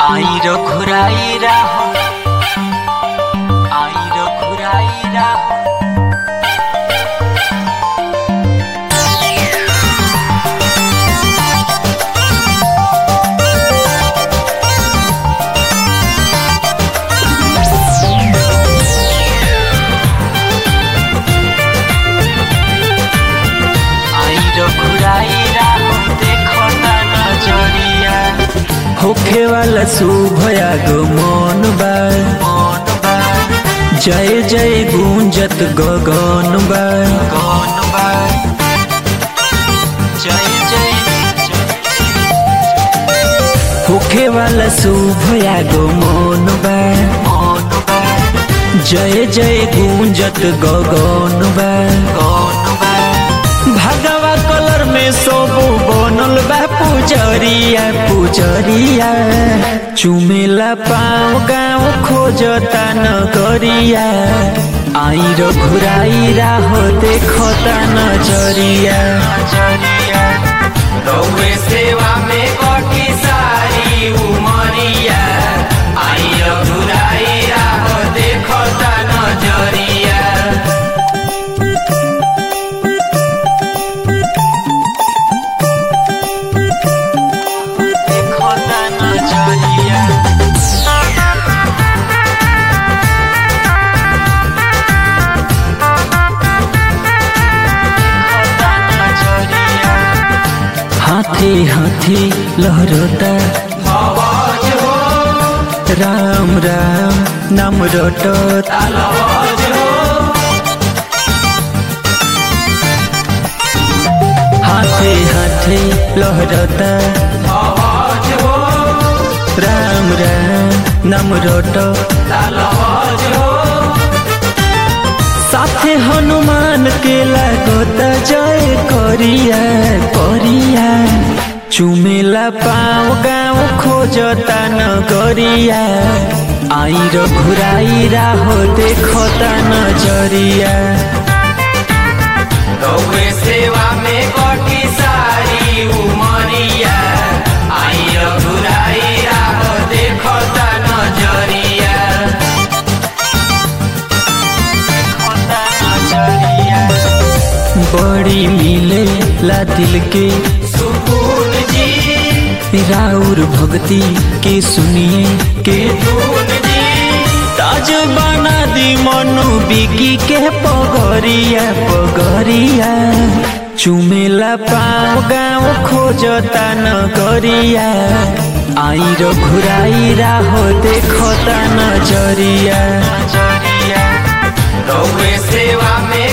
आई रघुराई राहो, आई रघुराई राहो। आई रघुराई राहो, देखो ना नजरिया। होखे वाला शुभ आगमन बा, जय जय गूंजत गगन बा। कौन बा? जय जय होखे वाला शुभ आगमन बा, कौन बा? जय जय गूंजत गगन बा। कौन बा? भगवा कलर में सोबो बनल बा पुजरिया पुजरिया। चुमेला पाँव गाँव खोजता नगरिया। आई रघुराई राहो देखता नजरिया। नजरिया रउए सेवा में कटी सारी उमरिया। आई रघुराई राहो, देखता नजरिया। देखता नजरिया। देखता नजरिया। हाथी हाथी लहरता आवाज हो, राम राम नाम रटत। आवाज हो। हाथे हाथे लहरता आवाज हो, राम राम नाम रटत। आवाज हो। साथे हनुमान के लागत जय करिया करिया। चुमेला पाँव गाँव खोजता नगरिया। आई रघुराई राहो देखता नजरिया। रउए सेवा में कटी सारी उमरिया। आई रघुराई राहो, देखता नजरिया। देखता नजरिया। बड़ी मिले ला दिल के सुकून जी, राउर भक्ति के सुनिए के धून जी। ताज बना दी मनु बिकी के पगरिया पगरिया। चुमेला पाँव गाँव खोजता नगरिया। आई रघुराई राहो देखता नजरिया। नजरिया रउए सेवा में